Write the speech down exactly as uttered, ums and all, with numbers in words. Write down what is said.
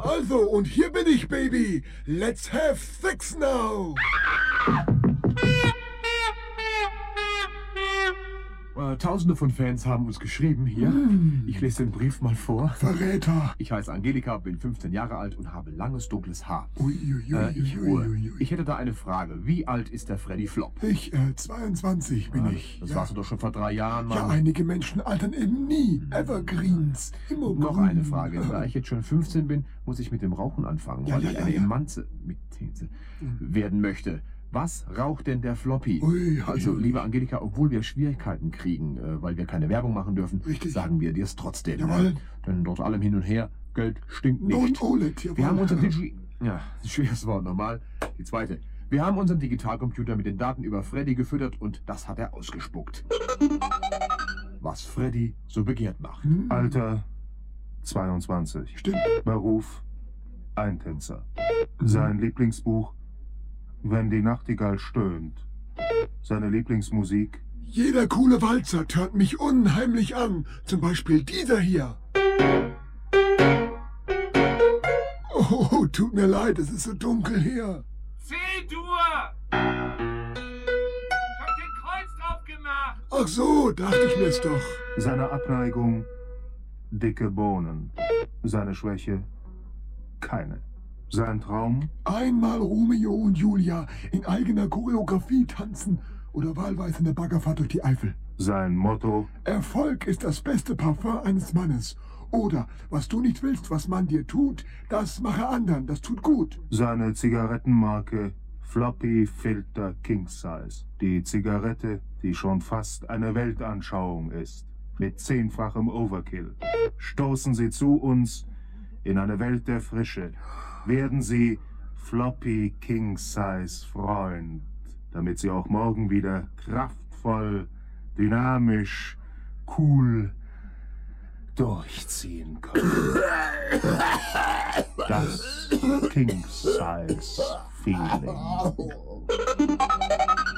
Also, und hier bin ich, Baby. Let's have sex now. Äh, Tausende von Fans haben uns geschrieben hier. Mm. Ich lese den Brief mal vor. Verräter. Ich heiße Angelika, bin fünfzehn Jahre alt und habe langes, dunkles Haar. Ui, ui, ui, Äh, ich, ui, ruhe. ui, ui. Ich hätte da eine Frage. Wie alt ist der Freddy Flop? Ich, äh, zweiundzwanzig bin Ah, ich. Das ja. warst du doch schon vor drei Jahren, Mann. Ja, einige Menschen altern eben nie. Evergreens. Immer Noch grün. eine Frage. Da ich jetzt schon fünfzehn bin, muss ich mit dem Rauchen anfangen, Ja, weil ja, ich ja, eine ja. Emanze mit These werden möchte. Was raucht denn der Floppy? Ui, ui, Also, ui. liebe Angelika, obwohl wir Schwierigkeiten kriegen, äh, weil wir keine Werbung machen dürfen, Richtig. sagen wir dir es trotzdem. Jawohl. Denn dort allem hin und her, Geld stinkt nicht. Don't hold it. Jawohl. Wir haben unseren Digi... Ja, schweres Wort nochmal. Die zweite. Wir haben unseren Digitalcomputer mit den Daten über Freddy gefüttert und das hat er ausgespuckt. Was Freddy so begehrt macht. Hm, Alter zweiundzwanzig. Stimmt. Beruf Eintänzer. Sein Lieblingsbuch Wenn die Nachtigall stöhnt. Seine Lieblingsmusik Jeder coole Walzer turnt mich unheimlich an. Zum Beispiel dieser hier. Oh, tut mir leid, es ist so dunkel hier. C-Dur! Ich hab den Kreuz drauf gemacht! Ach so, dachte ich mir's doch. Seine Abneigung dicke Bohnen. Seine Schwäche keine. Sein Traum Einmal Romeo und Julia in eigener Choreografie tanzen oder wahlweise eine Baggerfahrt durch die Eifel. sein Motto Erfolg ist das beste Parfum eines Mannes. Oder, was du nicht willst, was man dir tut, das mache anderen, das tut gut. seine Zigarettenmarke Floppy Filter King Size. Die Zigarette, die schon fast eine Weltanschauung ist. Mit zehnfachem Overkill. Stoßen Sie zu uns in eine Welt der Frische. Werden Sie Floppy King Size Freund, damit Sie auch morgen wieder kraftvoll, dynamisch, cool durchziehen können. Das King Size Feeling.